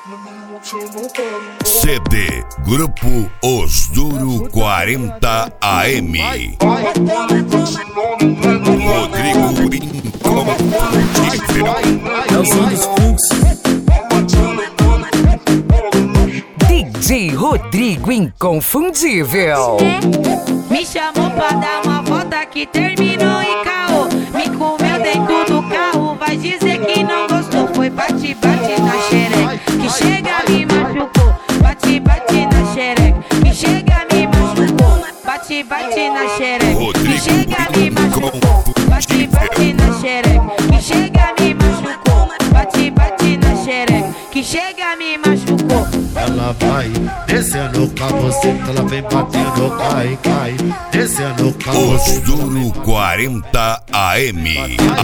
CD Grupo Os Duro 40 AM. Rodrigo Inconfundível. Nelson dos Fluxos. DJ Rodrigo Inconfundível. Me chamou pra dar uma volta que terminou em caô. Me comeu dentro do carro, vai dizer que não gostou. Foi bate na xereca, que chega me machucou. Bate na xereca, que chega me machucou. Bate na xereca, que chega me machucou. Bate na xereca, que chega me machucou. Bate na xereca, que chega me machucou. Ela vai descendo com a buceta, ela vem batendo, cai, cai. Descendo com a Os buceta, Duro 40 AM.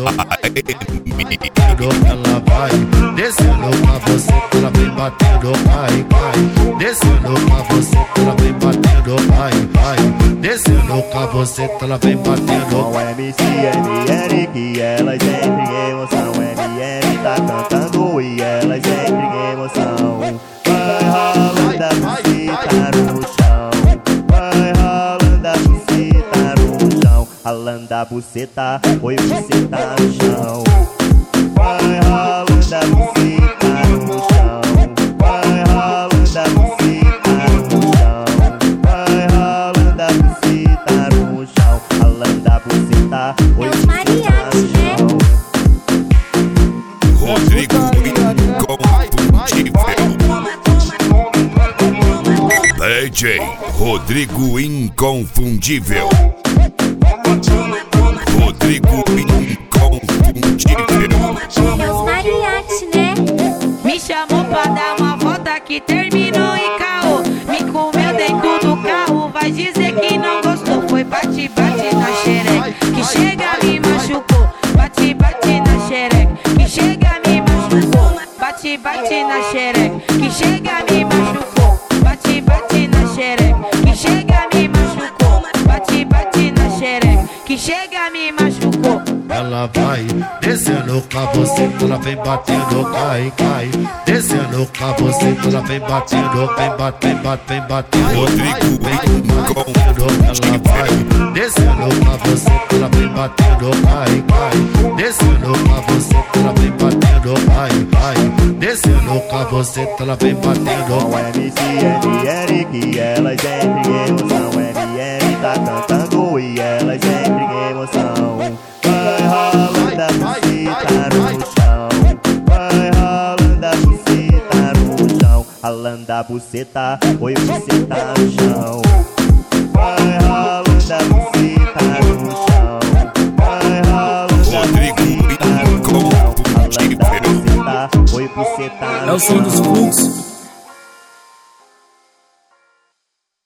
ela vai descendo com a buceta, ela vem batendo, cai, cai. Descendo com a buceta, ela vem batendo, cai, cai. Descendo com a buceta, ela vem batendo. Com MC MN que elas entram em emoção. MN tá cantando e elas entram em emoção. Vai rolando a buceta no chão. Vai rolando a buceta no chão. Ralando a buceta, oi buceta no chão. Vai rolando a buceta no chão. Vai rolando a buceta no chão. Vai rolando a buceta no chão. Ralando a buceta, oi buceta no chão. Rodrigo Inconfundível. DJ Rodrigo Inconfundível. Rodrigo Inconfundível. Meus mariachi, né? Me chamou pra dar uma volta que terminou em caô. Me comeu dentro do carro, vai dizer que não gostou. Foi bate na xereca, que chega me machucou. Bate na xereca, que chega me machucou. Bate na xereca, que chega me machucou. Bate na xereca, que chega me machucou. Bate na xereca, que chega me machucou. Ela vai descendo com a buceta, ela vem batendo, cai, cai. Descendo com a buceta, ela vem batendo, vem batendo. Rodrigo Ela vai descendo com a buceta, ela vem batendo, cai, cai. Descendo com a buceta, ela vem batendo, cai, cai. Descendo com a buceta, ela vem batendo. Com MC MN que elas entram em emoção. MN tá cantando e elas entram em emoção. Vai rolando a buceta no chão. Vai rolando a buceta no chão. Ralando a buceta, oi buceta no chão. Vai rolando a buceta no chão. Vai rolando a buceta no chão. Ralando a buceta, oi buceta no chão. Nelson dos Fluxos.